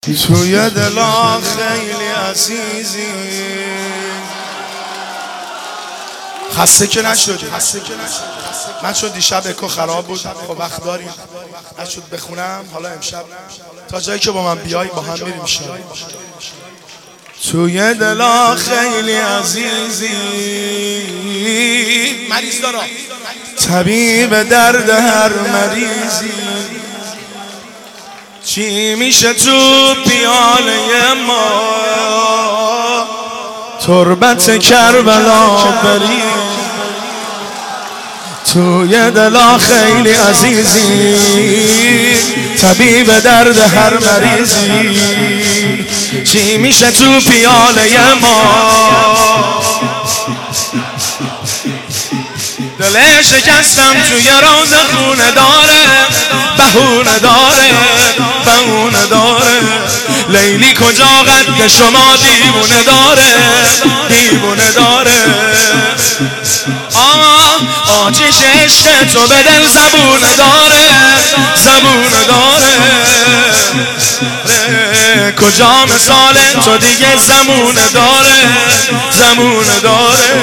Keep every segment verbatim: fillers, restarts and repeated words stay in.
توی دلا خیلی عزیزی. خسته که نشدی؟ من چون دیشب اکو خراب بود خب وقت داریم نشد بخونم. حالا امشب تا جایی که با من بیای با هم میریم شب. توی دلا خیلی عزیزی، مریض دارم طبیب درد هر مریضی. چی میشه تو پیاله ما تربت کربلا بری؟ توی دلا خیلی عزیزی، طبیب درد هر مریضی. چی میشه تو پیاله ما دل شکستم توی روز خونه داره، بهونه داره بهونه داره. لیلی کجا قد شما دیوونه داره دیوونه داره. آه آتش عشق تو به دل زبونه داره زبونه داره. کجا مثال تو دیگه زمونه داره زمونه داره.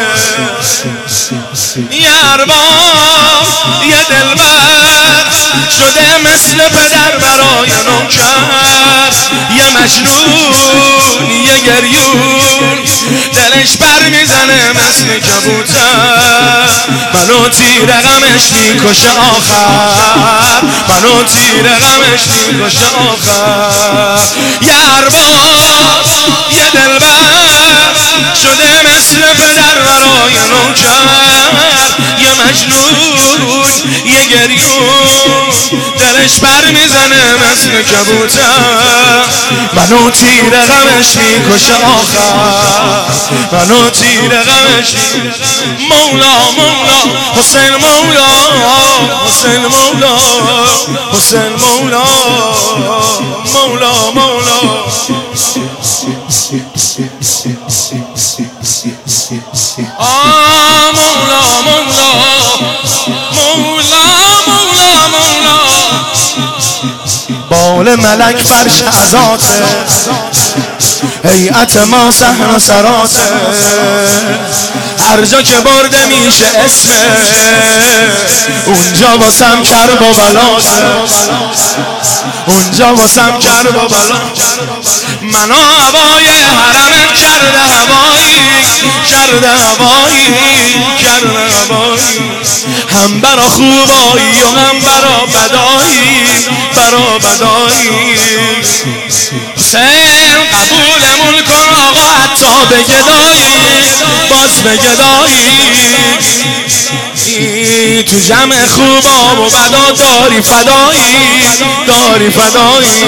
یه ارباب یه دلبر شده مثل پدر برای نوکر. یه مجنون یه گریون دلش بر میزنه مثل کبوتر. منو تیر غمش میکشه آخر منو تیر غمش میکشه آخر. یه ارباب یه دلبر شده مثل پدر برای نوکر. یه مجنون یه گریون دلش بر میزنه مثل کبوتر. منو تیر غمش میکشه آخر منو تیر غمش. مولا مولا حسین مولا حسین مولا حسین مولا مولا مولا. آه مولا مولا مولا مولا مولا. بال ملک فرش عزاته، هیئت ما صحن سراته. هر جا که برده میشه اسمه اونجا واسم کرب و بلاته اونجا واسم کرب و بلاته. منو هوای حرمت کرده هوایی کرده هوایی کرده هوایی. هم برا خوبایی و هم برا بدایی برا بدایی. حسین قبولمون کن آقا حتی به گدایی باز به گدایی. تو جمع خوبا و بدا داری فدایی داری فدایی.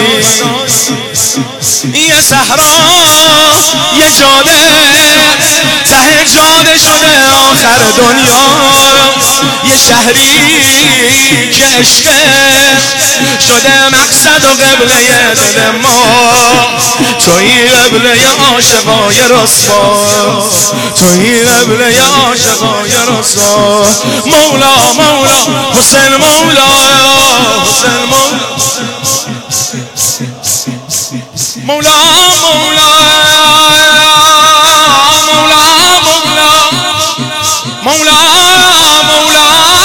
یه صحرا یه جاده ته جاده شده آخر دنیا. یه شهری که عشق شده مقصد و قبله دل ما. توی قبله عاشقای رسوا توی قبله عاشقای رسوا. مولا مولا حسین مولا حسین مولا مولا مولا مولا مولا مولا مولا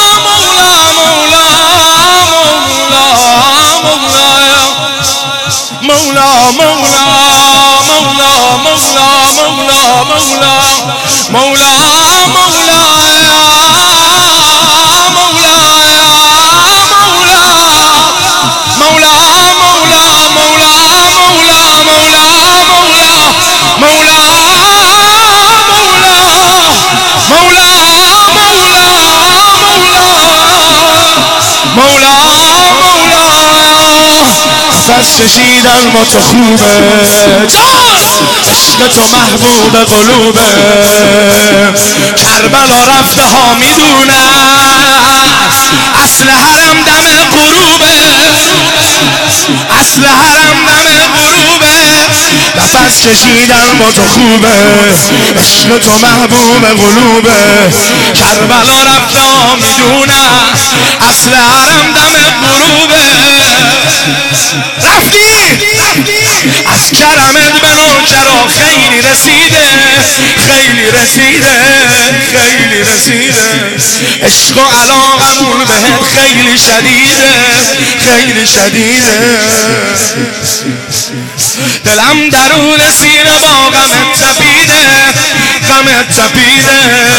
مولا مولا مولا نفس کشیدن با تو خوبه عشق تو محبوب قلوبه. کربلا رفته ها میدونن اصل حرم دم غروبه اصل حرم دم غروبه. نفس کشیدن با تو خوبه عشق تو محبوب قلوبه. کربلا رفته ها میدونن اصل حرم دم غروبه. رفتی کرمت به نوکرا خیلی رسیده خیلی رسیده خیلی رسیده عشق و علاقمون بهت خیلی شدیده خیلی شدیده دلم درون سینه با غمت تپیده غمت تپیده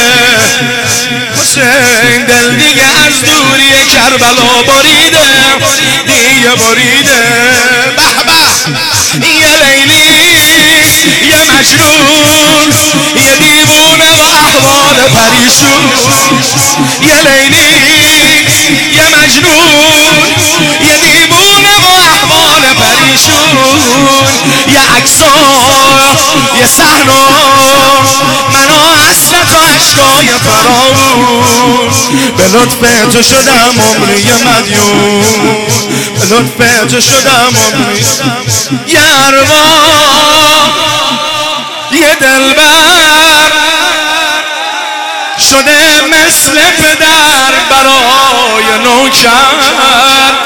حسین دل دیگه از دوری کربلا بریده دیگه بریده به به یه لیلی یه مجنون یه دیوونه و احوال پریشون یه لیلی یه مجنون یه دیوونه و احوال پریشون یه عکسا یه صحنا منو اصل تا عشقای فراون به لطف تو شدم عمری مدیون به لطف تو شدم عمری یه اروا یه دلبر شده مثل پدر برای نوکر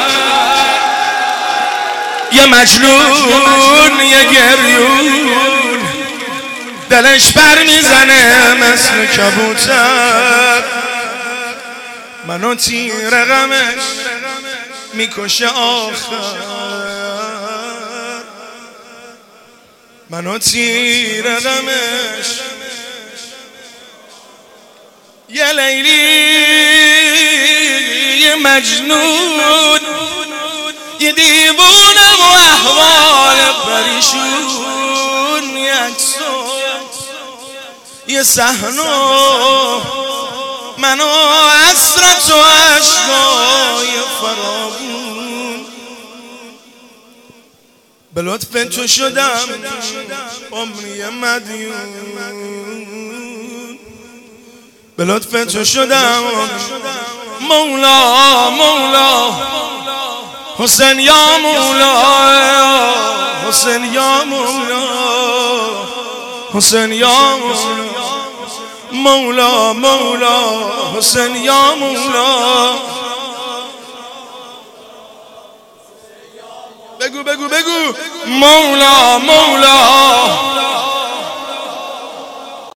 یه مجنون یه گریون دلش بر میزنه مثل کبوتر منو تیر غمش میکشه آخر منو تیر غمش یه لیلی یه مجنون یه دیوونه و احوال پریشون یه عکسو یه صحنو منو حسرت و عشقای فراوون به لطف تو شدم عمری مدیون به لطف تو شدم مولا مولا حسین یا مولا حسین یا مولا حسین یا مولا مولا حسین یا مولا بگو بگو بگو مولا مولا